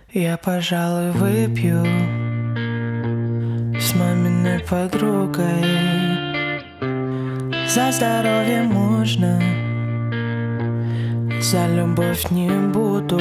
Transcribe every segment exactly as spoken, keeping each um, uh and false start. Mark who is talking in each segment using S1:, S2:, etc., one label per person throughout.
S1: Я, пожалуй, выпью с маминой подругой за здоровье мужа, за любовь не буду.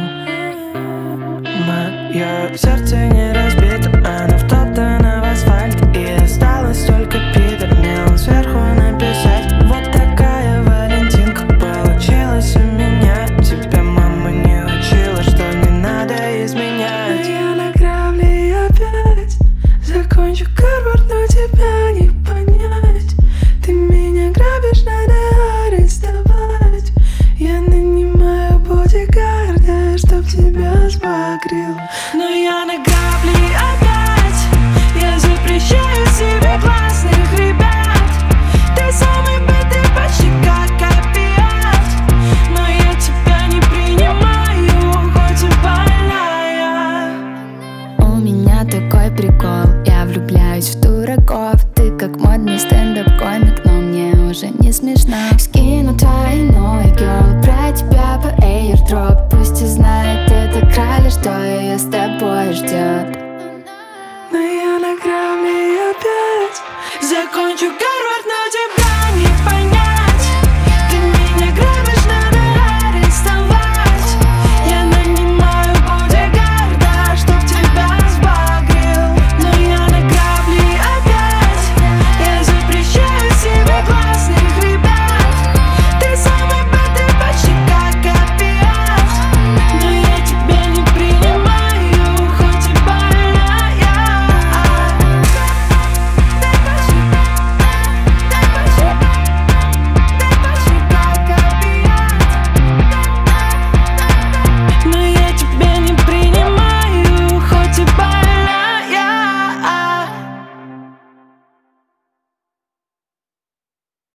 S1: Мое сердце не разбито, оно втоптано в асфальт, и осталось только Питер мелом сверху написать. Вот такая валентинка получилась у меня. Тебя мама не учила, что не надо изменять.
S2: Но я на грабли опять закончу Гарвард, но тебя не понять. Ты меня грабишь, надо арестовать. Я нанимаю бодигарда, чтоб тебя сбагрил.
S1: Но я на грабли опять. Я запрещаю себе классных ребят. Ты самый битый, почти как опиат. Но я тебя не принимаю, хоть и больная.
S3: У меня такой прикол, я влюбляюсь в дураков. Ты как модный стендап-комик, но мне уже не смешно. Скину твой новый герл про тебя по airdrop. Пусть и знает эта краля, что ее с тобой ждет.
S2: Но я на грабли опять
S1: Закончу Гарвард, но тебя не понять.